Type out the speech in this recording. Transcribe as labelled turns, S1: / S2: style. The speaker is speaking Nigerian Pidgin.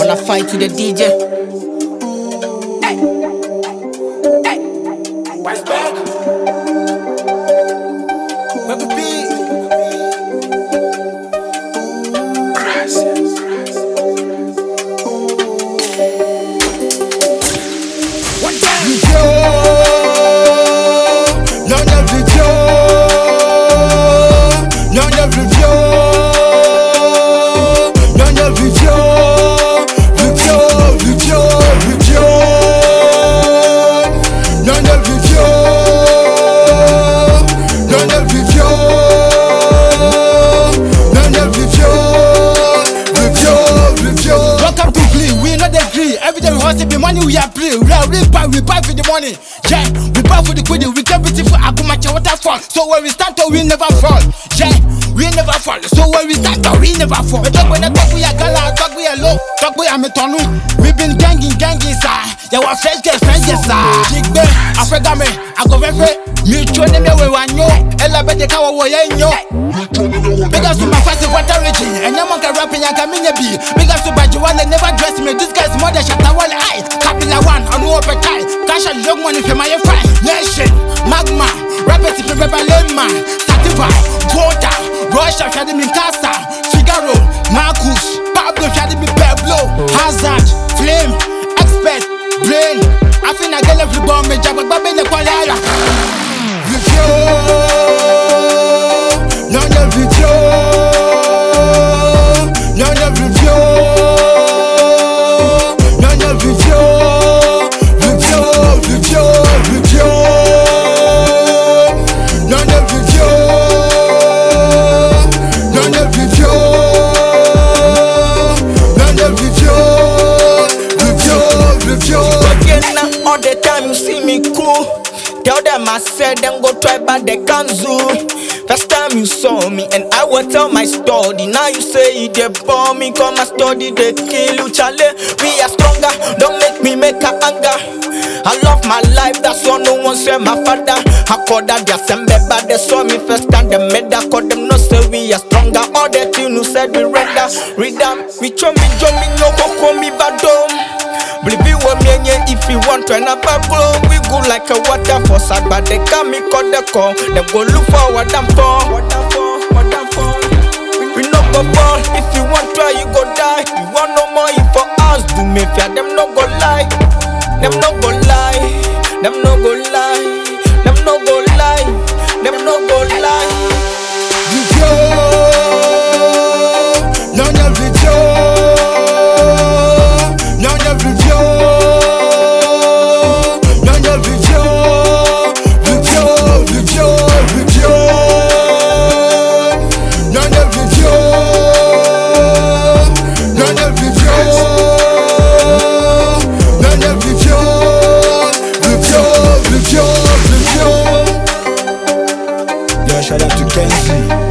S1: Wanna fight to the DJ?
S2: Hey, hey, what's back? Where we be? Gracias. What time?
S1: The money we are playing, we buy for the money. Yeah, we buy for the quid, we get beautiful Akumacha waterfall. So when we start to, we never fall. Yeah, we never fall. So when we start to, we never fall. We talk when the talk we are gala, talk we are low, talk we are metonu. We been ganging, sir. Yeah, we fresh girls, sir. Big bear, Africa me, I go very. Me try me we want yo. Ella be the kawa wo yenyo. Because to my first water region, and no man can rap in Yakamina B. Because to Bajuan never dress me. This guy's mother shut a wall eye. Capilla one, I know up a tie. Cash a young money for my fine. Nation, Magma, Rapid if you remember Lemma, Sativa, Quota, Russia, Academy Casa, Figaro, Marcus, Pablo, Academy Pablo, Hazard, Flame, Expert, Brain. I think I get every bomb, me jab, but Baby the Kuala.
S3: All the time you see me cool. Tell them I said them go try but they can't zoo. First time you saw me and I will tell my story. Now you say they bomb me, come my study, they kill you, Charlie. We are stronger, don't make me make a anger. I love my life, that's why no one say my father. I call that their same but they saw me first time they made that call them no say we are stronger. All the things you said we render, read them, we show me, no go call me badom. Believe you if you want to another blow, we go like a waterfall. Sad but they come me call the call. Them go look for what I'm for. We no go fall. If you want try, you go die. You want no more if for us do me fear. Them no go lie. Them no go lie. Them no go lie. Them no go lie. Them no go lie.
S4: Shout out to Kenzie.